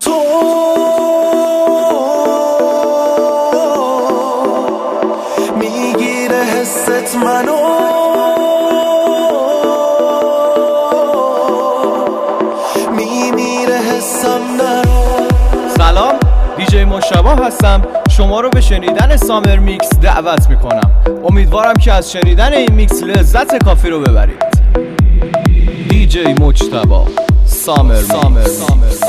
تو میگیره حست منو، میمیره حسم نرو. سلام، دیجی مشتبه هستم. شما رو به شنیدن سامر میکس دعوت میکنم. امیدوارم که از شنیدن این میکس لذت کافی رو ببرید. دیجی مجتبی، سامر میکس.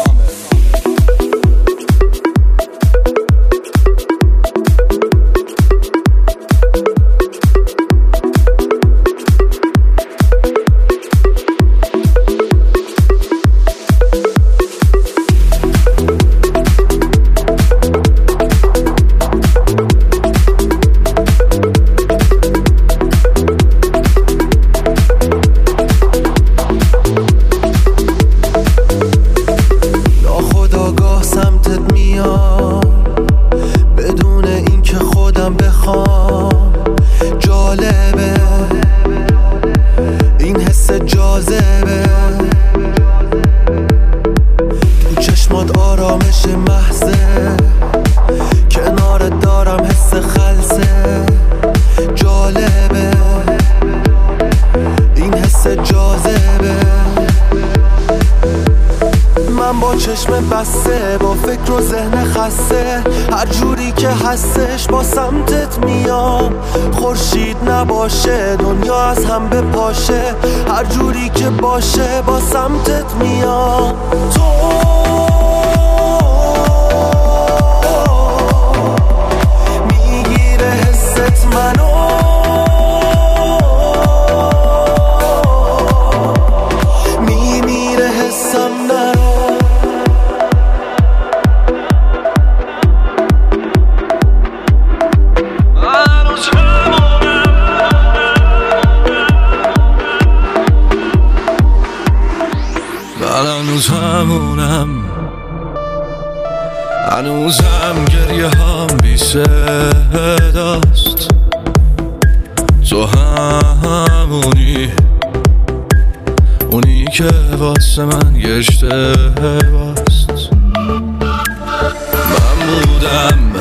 بدون اینکه خودم بخوام، جالبه این حس جاذبه، تو چشمات آرامش محضه، کنارت دارم حس خلسه، جالبه این حس جاذبه. من با چشم بسته، با فکر و ذهن خسته، هر جوری که هستش با سمتت میام. خورشید نباشه دنیا از هم بپاشه، هر جوری که باشه با سمتت میام. تو میگیره حست منو، میمیره حسم نرو. هنوزم گریه هم بی صداست، تو همونی اونی که واسه من یه اشتباست. من بودم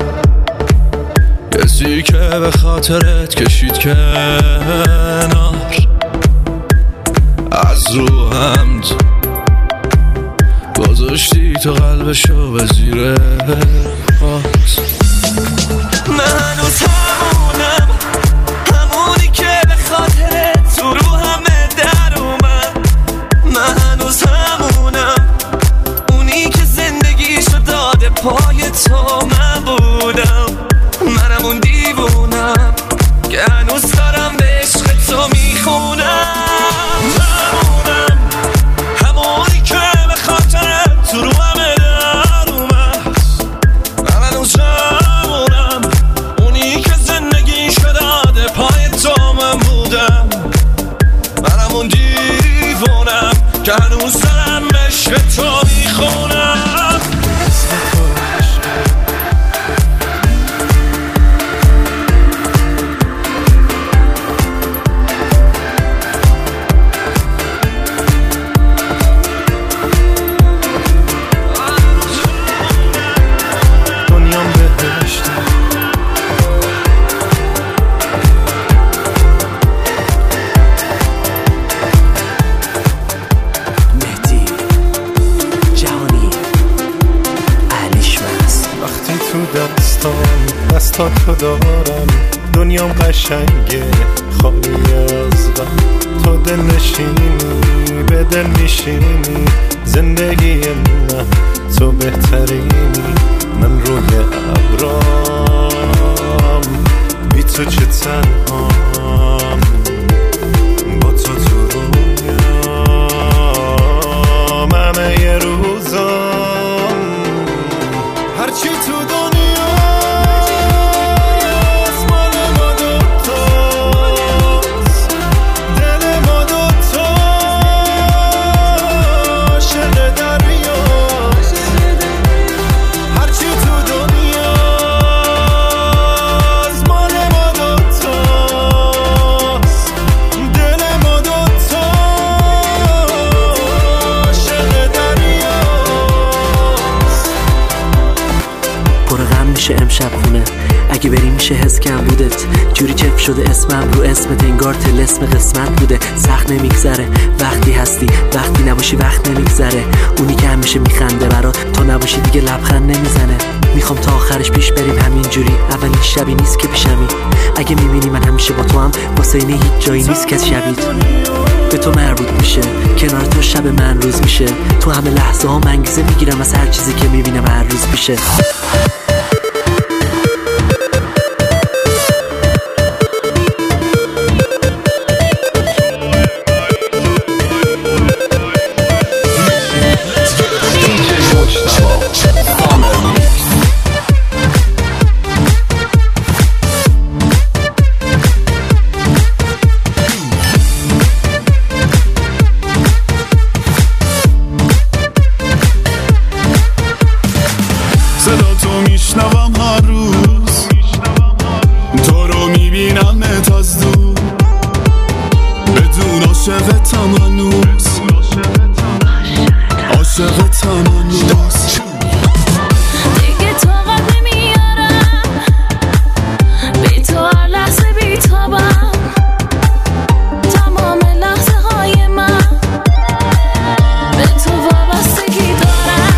کسی که به خاطرت کشید کنار، از رو حمد گذاشتی تو قلبشو به زیر پاس. من هنوز همونم، همونی که به خاطرت تو رو همه در اومد. من هنوز همونم، اونی که زندگیشو داده پای تو. من بودم، منم اون دیوونم که هنوز دارم به عشق تو میخونم. که هنوز دارم عشق تو میخونم. دنیام بهشت، دستاتو دارم، دنیام قشنگه خالی از غم. تو دل نشینی به دل میشینی، زندگی من تو بهترینی. من روی ابرام بی تو چه تنهام، با تو تو رویام همه یه روزام. هرچی تو دریا میشه امشب خونه. اگه بری میشه حس کم بودت، جوری چف شده اسمم رو اسمت، انگار طلسم قسمت بوده. سخت نمیگذره وقتی هستی، وقتی نباشی وقت نمیگذره. اونی که همیشه میخنده برات، تا نباشی دیگه لبخند نمیزنه. میخوام تا آخرش پیش بریم همینجوری، اولین شبی نیست که پیشمی. اگه میبینی من همیشه با تو هم، واسه اینه هیچ جایی نیست که شبیت به تو مربوط میشه. کنار تو شب من روز میشه، تو همه لحظه ها انگیزه میگیرم از هر چیزی که میبینم هر روز میشه. صدا تو میشنوم هر روز، تو رو میبینمت از دور، بدون عاشقتم هنوز، عاشقتم هنوز. دیگه طاقت نمیارم، بی تو هر لحظه بی‌تابم. تمام لحظه های من به تو وابستگی دارم.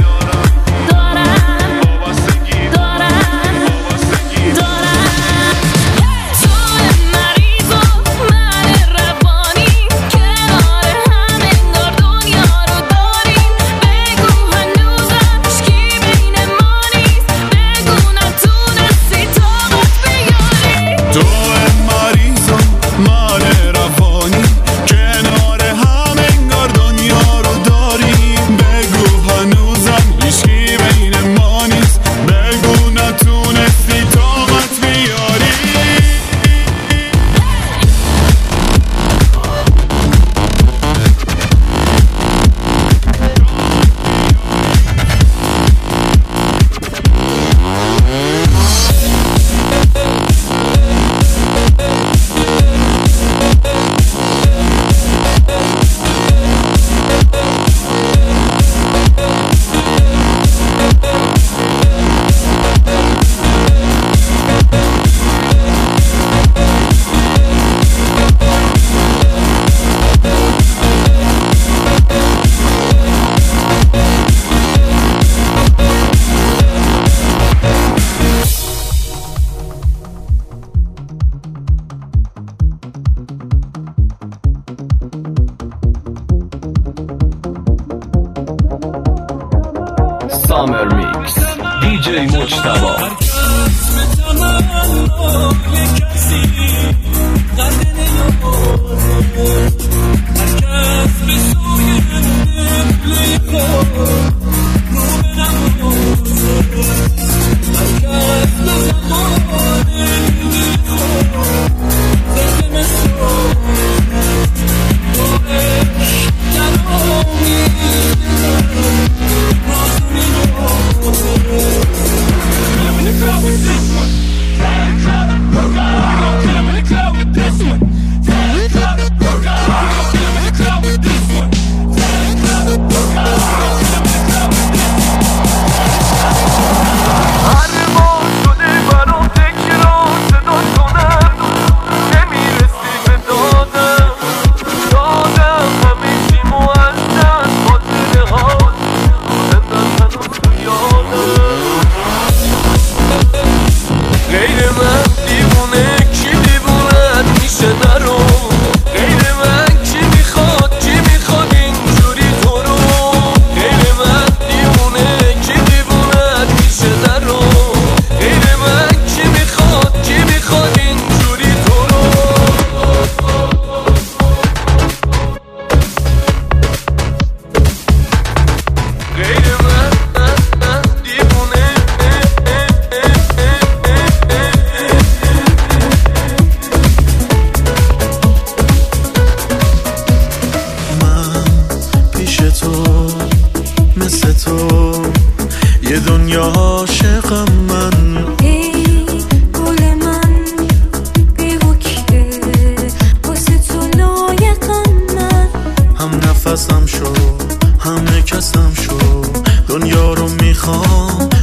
سامر میکس دیجی مجتبی. عاشقم من، ای گل من بی‌وکه واسه تو لایقم من. هم نفسم شو هم کسم شو، دنیا رو میخوام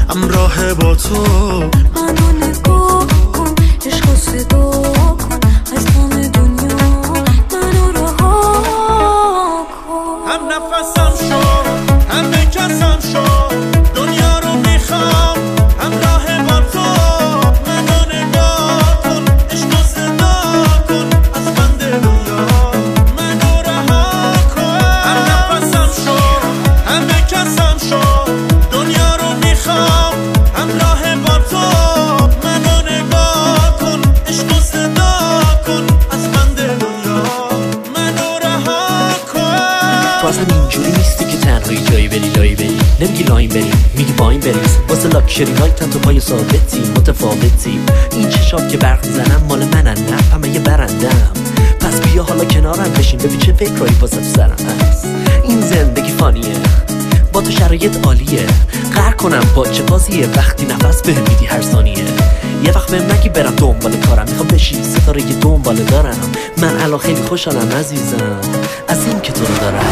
همراه با تو. منو نگاه کن، عشق صدا کن، از تمام دنیا منو رها کن. هم نفسم شو، هم کسم شو، دنیا رو میخوام همراه با تو. منو نگاه کن، عشق صدا کن، از بند دنیا منو رها کن. هم نفسم شو، هم کسم شو، دنیا رو میخوام همراه با تو. منو نگاه کن، عشق صدا کن، از بند دنیا منو رها کن. تو اصلا اینجوری نیستی که تنهایی جایی بری لایی بری، نمیگی لاین بریم میگی باین بریز. واسه لاکشری نایت هم تو پای ثابتی متفاوتی. این چشات که برق میزنم مال منن، نه همه یه برندم. پس بیا حالا کنارم بشین ببین چه فکرایی واسه تو سرم هست. این زندگی فانیه با تو شرایط عالیه، قهر کنم با چه بازیه وقتی نفس بهم میدی هر ثانیه. یه وقت بهم نگی برم دنبال کارم، میخوام بشی ستاره یه دنبال دارم. من الان خیلی خوشحالم عزیزم از این که تو رو دارم.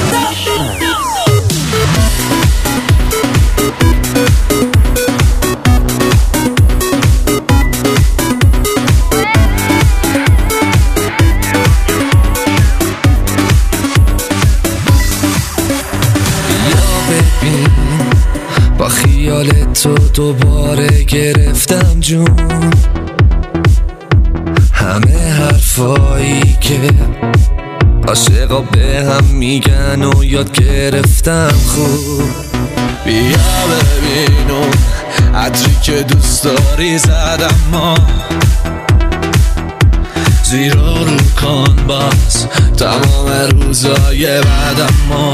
با خیال تو دوباره گرفتم جون، همه حرفایی که عاشقا به هم میگن و یاد گرفتم خوب. بیا ببین اون عطری که دوست داری زدم ما، زیرا رو کن باز تمام روزای بعدم ما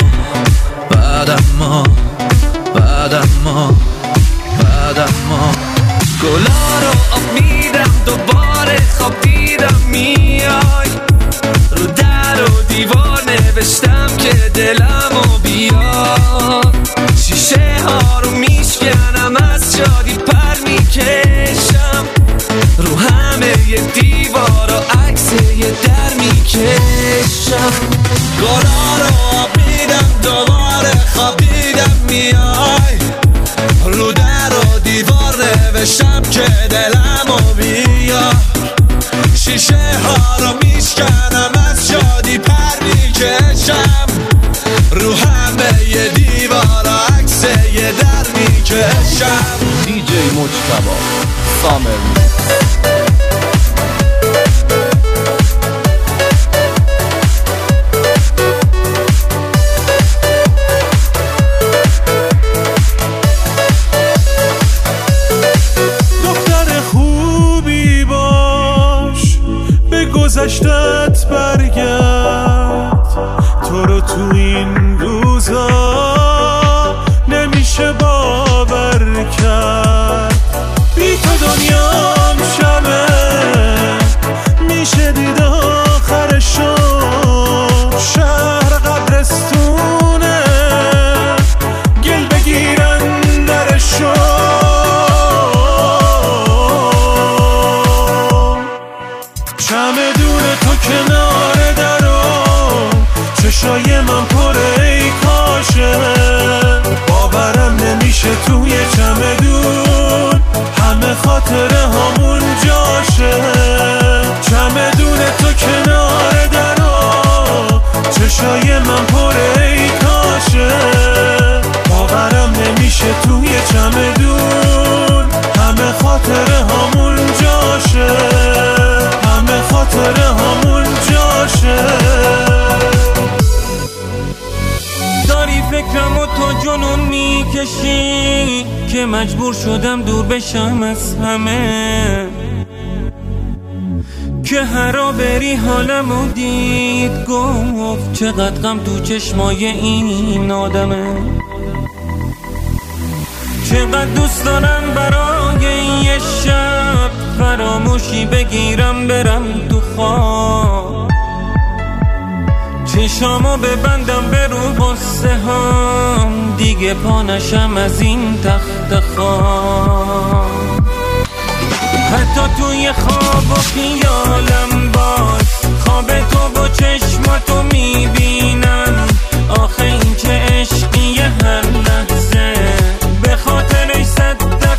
گلا رو آب میدم دوباره خواب دیدم میای، رو در و دیوار نوشتم که دلمو بیار. شیشه ها رو میشکنم از شادی پر میکشم، رو همه ی دیوار و عکس یه در میکشم. گلا رو آب میدم دوباره خواب دیدم میای، رو در و دیوار نوشتم که دلمو بیار. شیشه ها رو میشکنم از شادی پر میکشم، رو همه ی دیوار و عکس یه در میکشم. دیجی مجتبی سامر میکس. گذشتت برگرد، تو رو تو این روزا نمیشه باور کرد. بی تو دنیام شبه میشه دید آخرشو، شهر قبرستونه گل بگیرن درشو. کنار درو چشای من پره ای کاشه، باورم نمیشه توی چمدون همه خاطره همون جاشه. چمدون تو کنار درو چشای من پره ای کاشه، باورم نمیشه توی چمدون همه خاطره همون جاشه، همه خاطره همون جاشه. داری فکرمو تو جنون میکشی که مجبور شدم دور بشم از همه، که هرا بری حالمو دید گفت چقدر غم تو چشمای این آدمه. چقدر دوست دارم برای یه شب فراموشی بگیرم برم تو خواب، چشامو ببندم به رو قصه هم، دیگه پا نشم از این تخت خواب. حتی توی خواب و خیالم باز خواب تو با چشماتو میبینم. آخه این چه عشقیه هر لحظه به خاطرش 100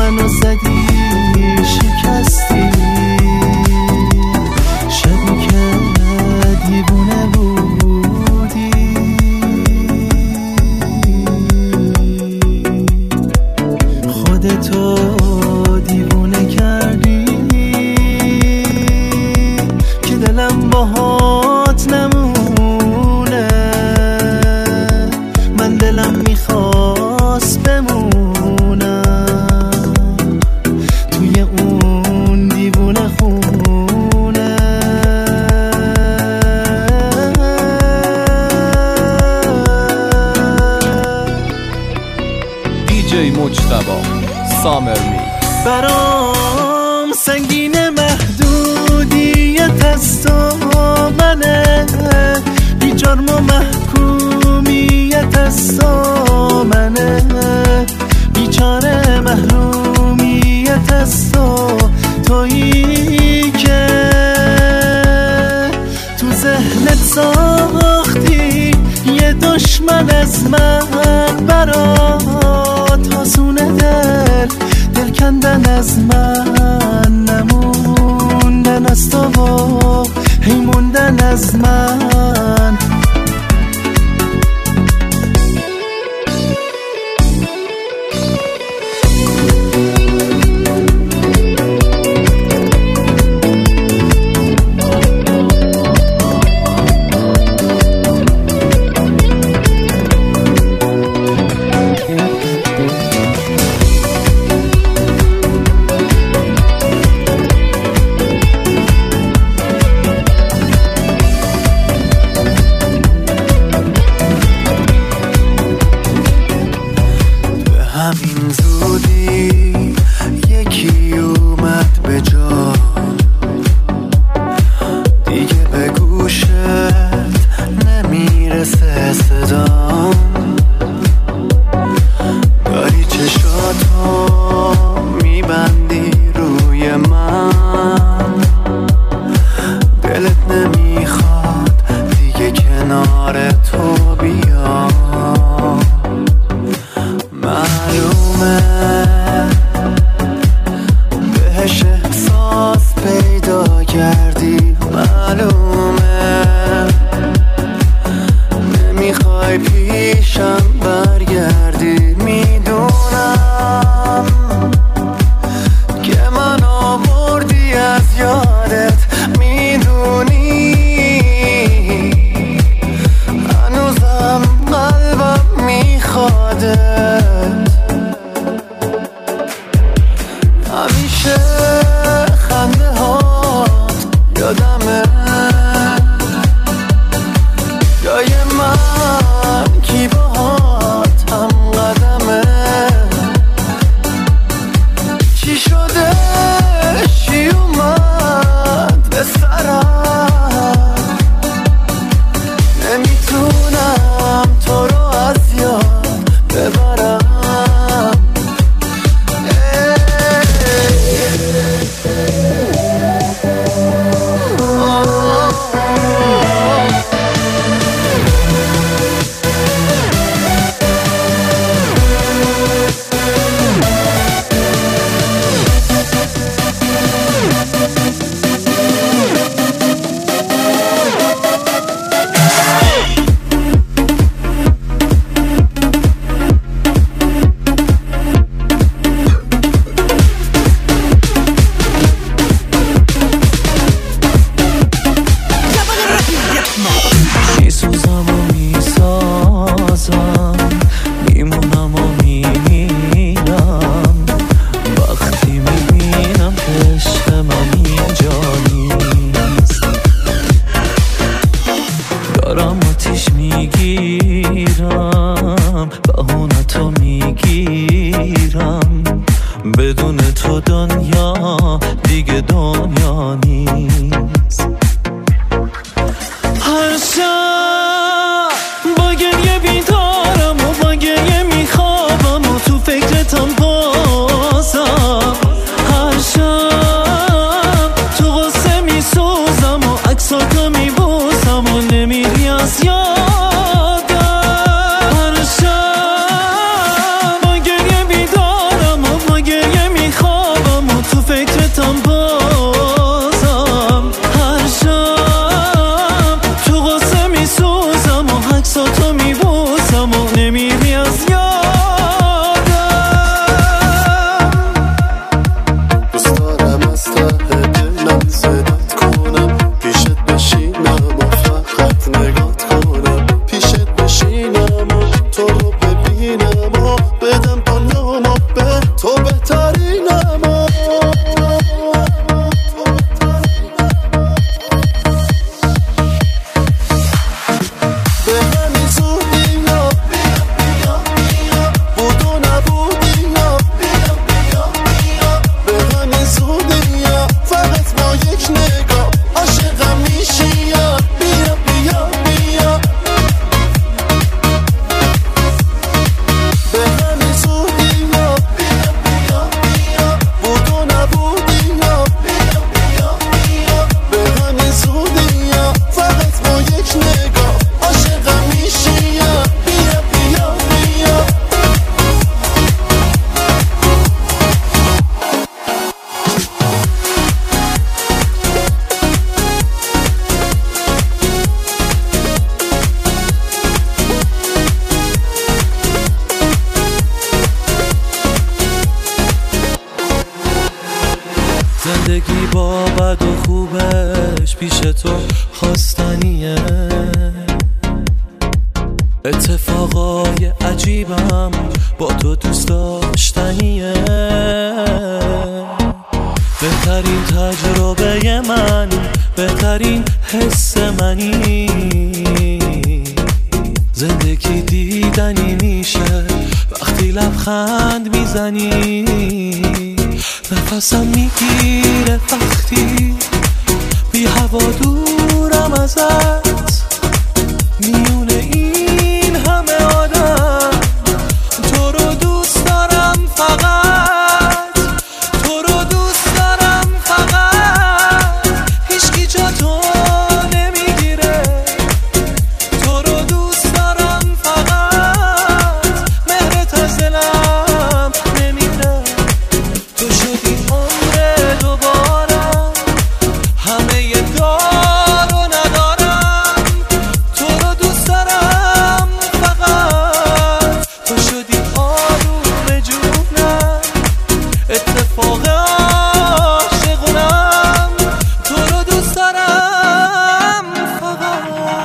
منو زدی شکستی شبی که دیوونه بودی خودتو دیوونه کردی که دلم باهات نمونه من دلم میخواست بمونم توی اون دیوونه خونه دیجی مجتبی سامر میکس. برام سنگین محدودیت از تو منه بی جرم و محکومیت از تو منه بیچاره محرومیت از تو تویی که تو ذهنت ساختی یه دشمن از من برات حسونه دل کندن از من نموندن از تو و هی موندن از من همین زودی یکی اومد به جا دیگه به گوشت نمیرسه صدام داری چشاتو میبندی روی من دلت نمیخواد دیگه کنار تو بیام معلومه بهش احساس پیدا کردی معلومه نمیخوای پیشم برگردی میدونم که من آوردی از یادت میدونی هنوزم قلبم میخواده همیشه خنده هات یادمه جای من کی باهات هم قدمه چی شده چی اومد به سرم نمیتونم تو رو از یاد ببرم بدون تو دنیا دیگه دنیا نیست هر شب با گریه بیدارم و با گریه میخوابم و تو فکرتم بازم هر شب تو غصه میسوزم و عکساتو میبوسم و نمیری از یادم هر شب با گریه بیدارم و با گریه اما به همین زودی ها بود و نبودی ها به همین زودی ها فقط با یک نگاه عاشقم میشی یا بیا بیا بیا به همین زودی ها بود و نبودی ها به همین زودی ها فقط با یک نگاه عاشقم میشی یا بیا بیا بیا زندگی با بد و خوبش پیش تو خواستنیه اتفاقای عجیبم با تو دوست داشتنیه بهترین تجربه من بهترین حس منی زندگی دیدنی میشه وقتی لبخند میزنی نفسم میگیره وقتی بی هوا دورم ازت میونه این همه آدم تو رو دوست دارم فقط تو رو دوست دارم فقط هیچکی جا تو نمیگیره تو رو دوست دارم فقط مهرت از دلم نمیره تو شدی عمر دوبارم همه دار و ندارم تو رو دوست دارم فقط تو شدی آروم جونم اتفاق عاشقونم تو رو دوست دارم فقط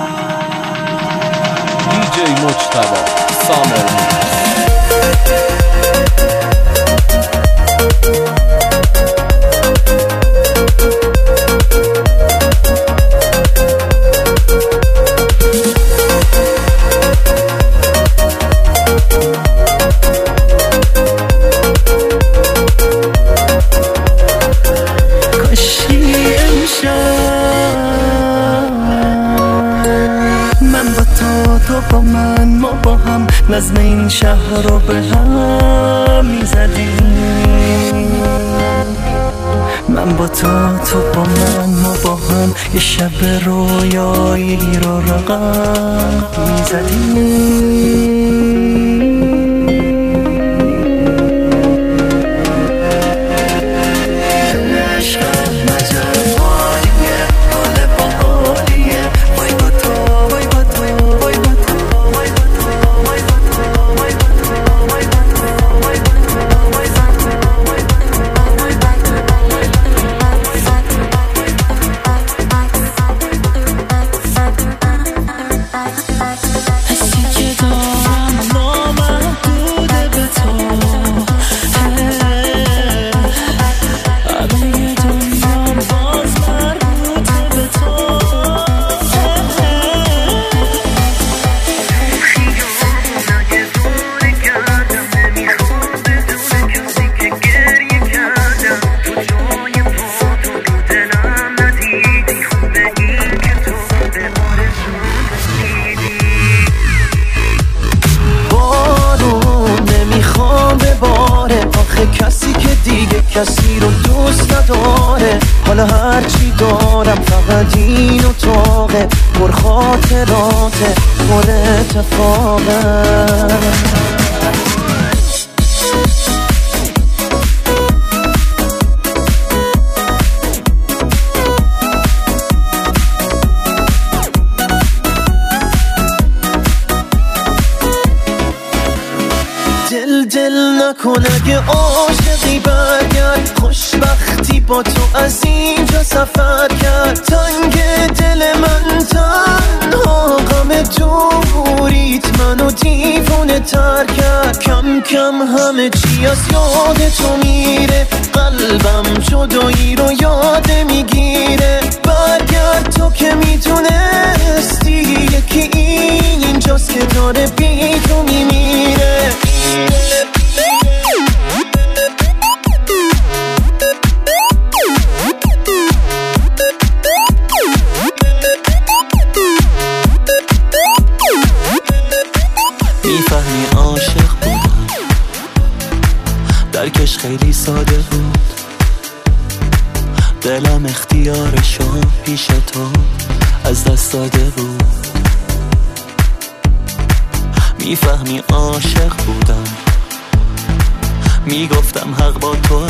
دیجی مجتبی سامر میکس. کاشی امشب من با تو با من ما با هم نظم این شهر رو به هم میزدیم من با تو با من ما با هم یه شب رویایی رو رقم میزدیم کسی که دیگه کسی رو دوست نداره حالا هرچی دارم فقط این اتاقه پر خاطراته پر اتفاقه دل نکن اگه عاشقی برگرد خوشبختی با تو از اینجا سفر کرد تنگ دل من تنها غم دوریت منو دیوونه تر کرد کم کم همه چی از یاد تو میره داره بی تو میمیره. میفهمی عاشق بودم، درکش خیلی ساده بود، دلم اختیارشو پیش تو از دست داده بود. میفهمی عاشق بودم، میگفتم حق با توه،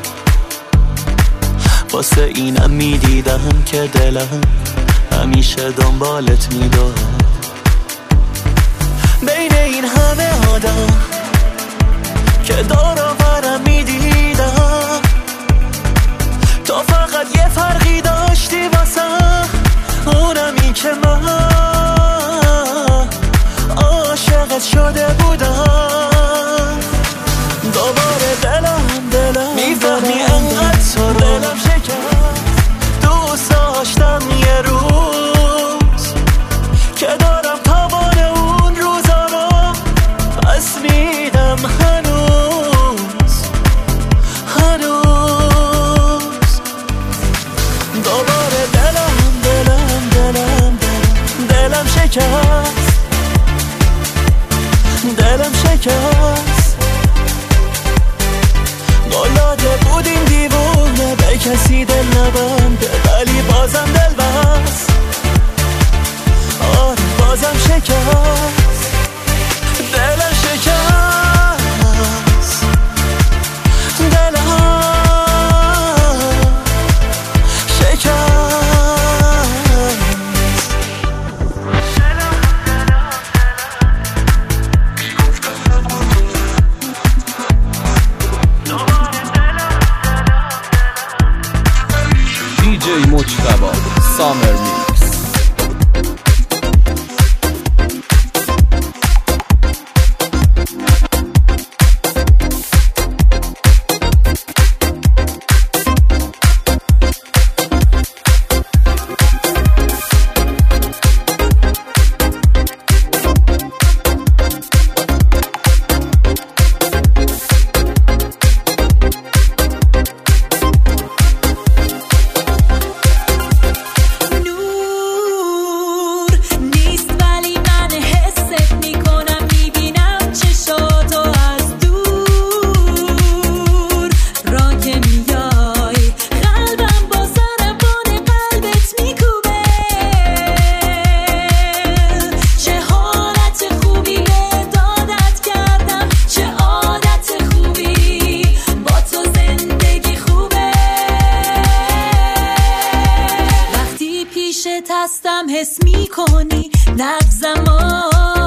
واسه اینم میدیدم که دلم همیشه دنبالت میداد. بین این همه آدم که دارم برم میدیدم، تو فقط یه فرقی داشتی واسم، اونم این که من عاشقت شده بودم. دوباره دلم میفهمی انقدر تو دلم شکست، دوست داشتم یه روز که دارم تمام اون روزا رو پس میدم هنوز. دوباره دلم شکست، دلم شکست. قلاده بود این دیوونه به کسی دل نبنده، ولی بازم دل بست. آره بازم شکست، دلم شکست، دلم شکست. دیجی مجتبی سامر میکس. هستم حس میکنی نغزمو،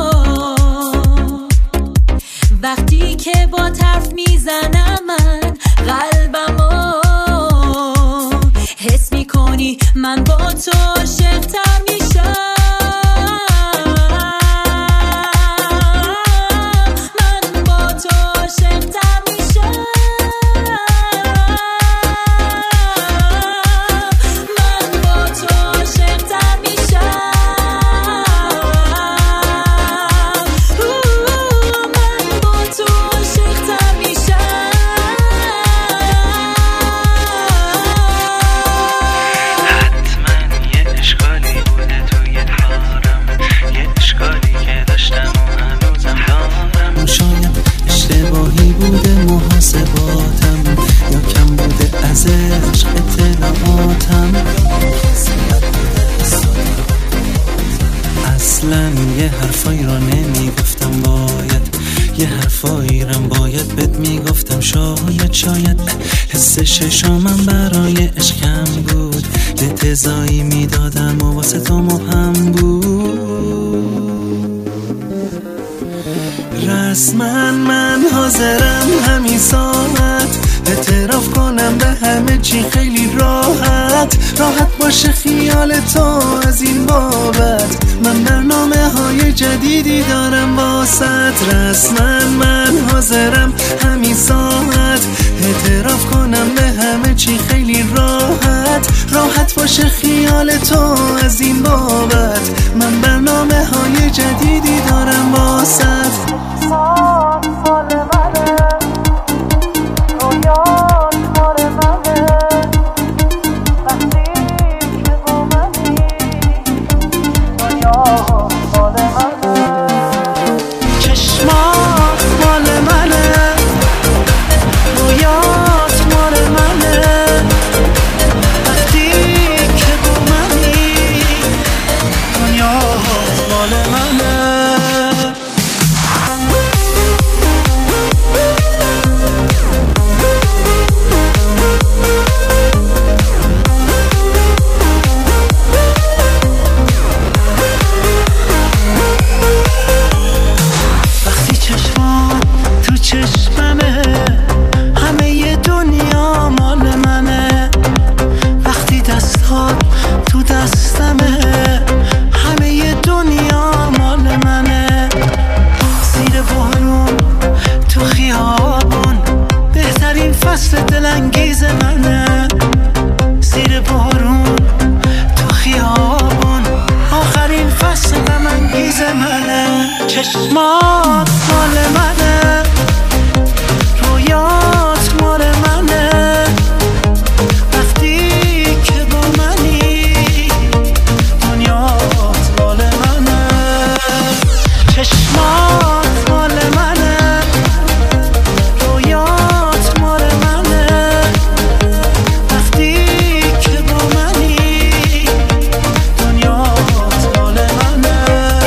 وقتی که با طرف میزنم من قلبمو، حس میکنی من با تو عاشق‌تر میشم. اصلا یه حرفایی رو نمیگفتم، یه حرفایی رو باید بهت میگفتم. شاید حس ششامم برای عشقم بود، یه تضایی میدادم و واسه تو مهم بود. رسما من حاضرم همین ساعت اعتراف کنم به همه چی خیلی راحت باشه خیال تو از این بابت. من برنامه های جدیدی دارم واسط، رسما من حاضرم همین ساعت اعتراف کنم به همه چی خیلی راحت باشه خیال تو از این بابت. من برنامه های جدیدی دارم واسط. فصل دلانگیز منه، زیر بارون تو خیابون آخرین فصل غم‌انگیز منه. چشمات مال منه، رویات مال منه، وقتی که با منی دنیات مال منه. چشمات مال منه، رویات مال منه، وقتی که با منی دنیات مال منه.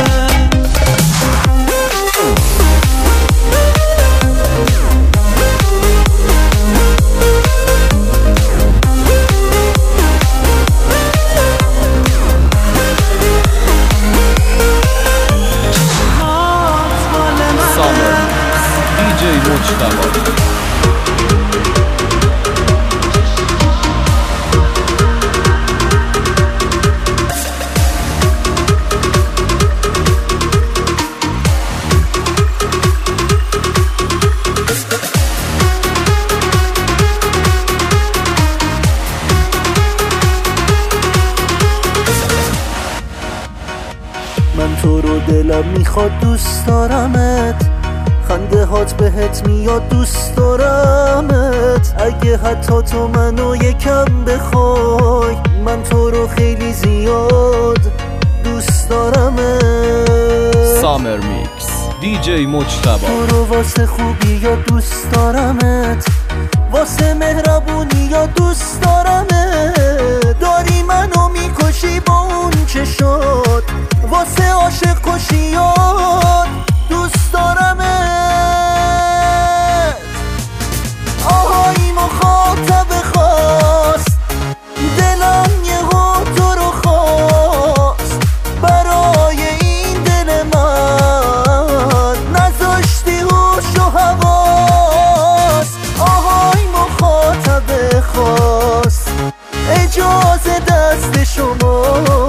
سامر دیجی مجتبی. من تو رو دلم میخواد دوست دارمت، خنده هات بهت میاد دوست دارمت. اگه حتی تو منو یکم بخوای، من تو رو خیلی زیاد دوست دارمت. سامر میکس دیجی مجتبی. تو رو واسه خوبی یا دوست دارمت، واسه مهربونی یا دوست دارمت. داری منو میکشی با اون چشات، واسه عاشق کشیات دوست دارمت. آهای مخاطب خاص، دلم یهو تو رو خواست. برای این دل من نذاشتی هوش و حواس. آهای مخاطب خاص، اجازه دست شما